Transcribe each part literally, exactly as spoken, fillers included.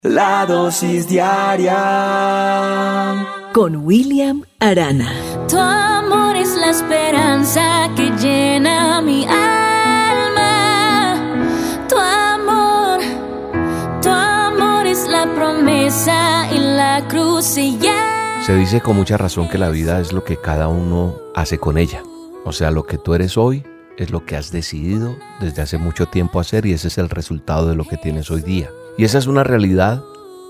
La dosis diaria con William Arana. Tu amor es la esperanza que llena mi alma. Tu amor, tu amor es la promesa y la cruz se llama. Se dice con mucha razón que la vida es lo que cada uno hace con ella. O sea, lo que tú eres hoy es lo que has decidido desde hace mucho tiempo hacer, y ese es el resultado de lo que tienes hoy día. Y esa es una realidad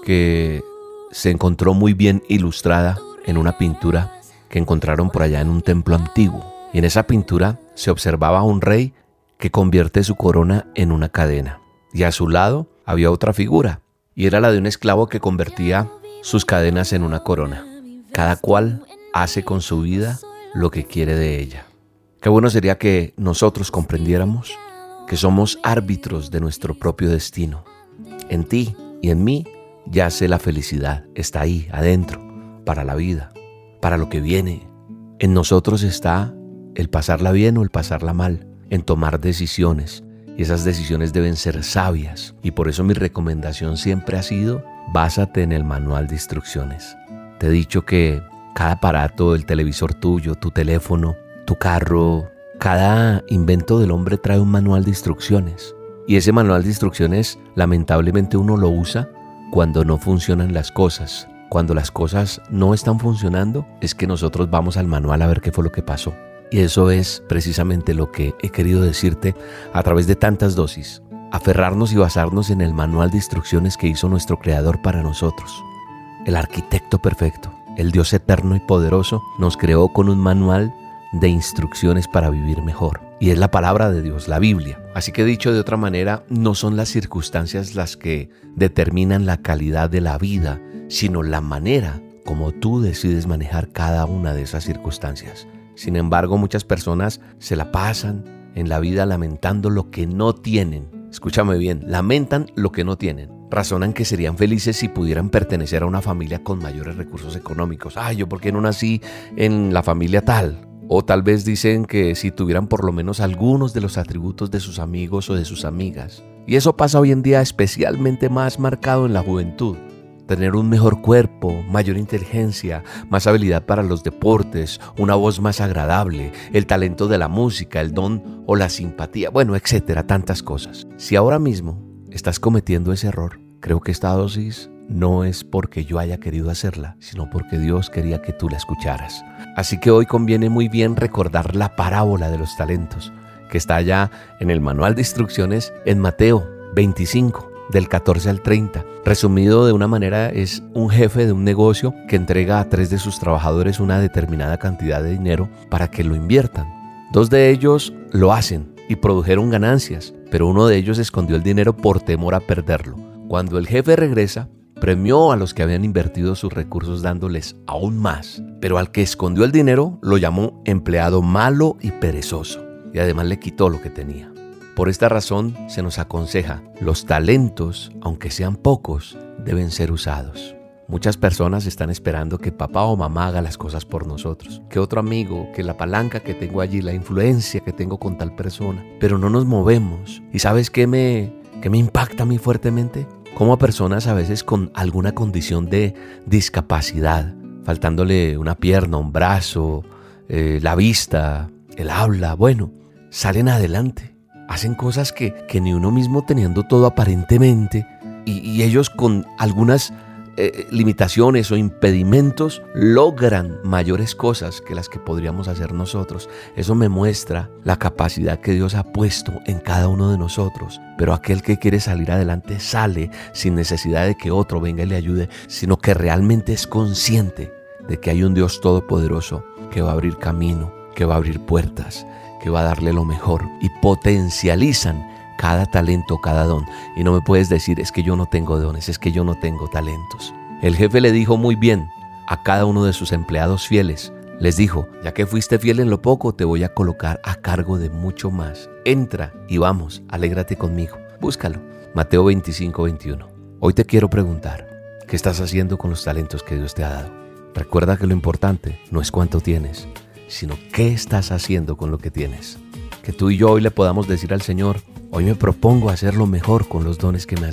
que se encontró muy bien ilustrada en una pintura que encontraron por allá en un templo antiguo. Y en esa pintura se observaba a un rey que convierte su corona en una cadena. Y a su lado había otra figura, y era la de un esclavo que convertía sus cadenas en una corona. Cada cual hace con su vida lo que quiere de ella. Qué bueno sería que nosotros comprendiéramos que somos árbitros de nuestro propio destino. En ti y en mí yace la felicidad, está ahí adentro, para la vida, para lo que viene. En nosotros está el pasarla bien o el pasarla mal, en tomar decisiones, y esas decisiones deben ser sabias. Y por eso mi recomendación siempre ha sido: básate en el manual de instrucciones. Te he dicho que cada aparato, el televisor tuyo, tu teléfono, tu carro, cada invento del hombre trae un manual de instrucciones. Y ese manual de instrucciones, lamentablemente, uno lo usa cuando no funcionan las cosas. Cuando las cosas no están funcionando, es que nosotros vamos al manual a ver qué fue lo que pasó. Y eso es precisamente lo que he querido decirte a través de tantas dosis. Aferrarnos y basarnos en el manual de instrucciones que hizo nuestro Creador para nosotros. El arquitecto perfecto, el Dios eterno y poderoso, nos creó con un manual de instrucciones para vivir mejor. Y es la palabra de Dios, la Biblia. Así que, dicho de otra manera, no son las circunstancias las que determinan la calidad de la vida, sino la manera como tú decides manejar cada una de esas circunstancias. Sin embargo, muchas personas se la pasan en la vida lamentando lo que no tienen. Escúchame bien, lamentan lo que no tienen. Razonan que serían felices si pudieran pertenecer a una familia con mayores recursos económicos. Ay, ¿yo por qué no nací en la familia tal? O tal vez dicen que si tuvieran por lo menos algunos de los atributos de sus amigos o de sus amigas. Y eso pasa hoy en día especialmente más marcado en la juventud. Tener un mejor cuerpo, mayor inteligencia, más habilidad para los deportes, una voz más agradable, el talento de la música, el don o la simpatía, bueno, etcétera, tantas cosas. Si ahora mismo estás cometiendo ese error, creo que esta dosis no es porque yo haya querido hacerla, sino porque Dios quería que tú la escucharas. Así que hoy conviene muy bien recordar la parábola de los talentos, que está allá en el manual de instrucciones en Mateo veinticinco, del catorce al treinta. Resumido de una manera, es un jefe de un negocio que entrega a tres de sus trabajadores una determinada cantidad de dinero para que lo inviertan. Dos de ellos lo hacen y produjeron ganancias, pero uno de ellos escondió el dinero por temor a perderlo. Cuando el jefe regresa, premió a los que habían invertido sus recursos dándoles aún más, pero al que escondió el dinero lo llamó empleado malo y perezoso, y además le quitó lo que tenía. Por esta razón se nos aconseja: los talentos, aunque sean pocos, deben ser usados. Muchas personas están esperando que papá o mamá haga las cosas por nosotros, que otro amigo, que la palanca que tengo allí, la influencia que tengo con tal persona, pero no nos movemos. ¿Y sabes qué me, qué me impacta a mí fuertemente? Como a personas a veces con alguna condición de discapacidad, faltándole una pierna, un brazo, eh, la vista, el habla, bueno, salen adelante, hacen cosas que, que ni uno mismo teniendo todo aparentemente, y, y ellos con algunas eh, limitaciones o impedimentos logran mayores cosas que las que podríamos hacer nosotros. Eso me muestra la capacidad que Dios ha puesto en cada uno de nosotros. Pero aquel que quiere salir adelante sale sin necesidad de que otro venga y le ayude, sino que realmente es consciente de que hay un Dios todopoderoso que va a abrir camino, que va a abrir puertas, que va a darle lo mejor, y potencializan cada talento, cada don. Y no me puedes decir: es que yo no tengo dones, es que yo no tengo talentos. El jefe le dijo muy bien a cada uno de sus empleados fieles. Les dijo: ya que fuiste fiel en lo poco, te voy a colocar a cargo de mucho más. Entra y vamos, alégrate conmigo. Búscalo. Mateo veinticinco, veintiuno. Hoy te quiero preguntar: ¿qué estás haciendo con los talentos que Dios te ha dado? Recuerda que lo importante no es cuánto tienes, sino qué estás haciendo con lo que tienes. Que tú y yo hoy le podamos decir al Señor: hoy me propongo hacerlo mejor con los dones que me has dado.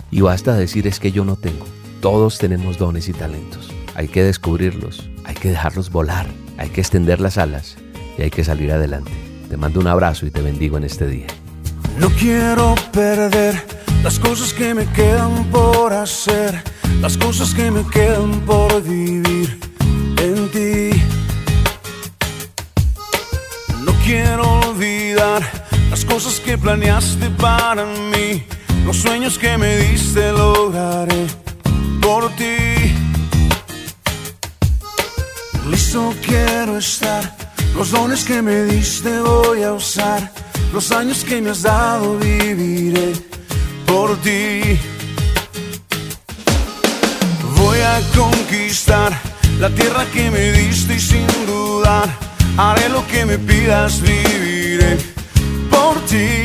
Y basta decir es que yo no tengo. Todos tenemos dones y talentos. Hay que descubrirlos, hay que dejarlos volar, hay que extender las alas y hay que salir adelante. Te mando un abrazo y te bendigo en este día. No quiero perder las cosas que me quedan por hacer, las cosas que me quedan por vivir en ti. No quiero olvidar las cosas que planeaste para mí, los sueños que me diste lograré por ti. Listo quiero estar, los dones que me diste voy a usar, los años que me has dado viviré por ti. Voy a conquistar la tierra que me diste y sin dudar haré lo que me pidas, viviré por ti.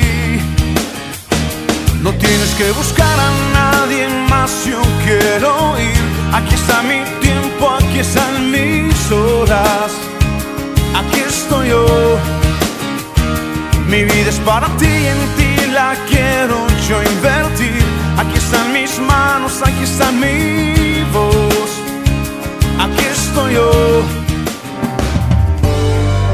No tienes que buscar a nadie más, yo quiero ir. Aquí está mi tiempo, aquí están mis horas, aquí estoy yo. Mi vida es para ti y en ti la quiero yo invertir. Aquí están mis manos, aquí está mi voz, aquí estoy yo.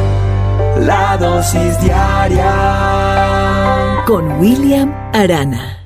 La dosis diaria con William Arana.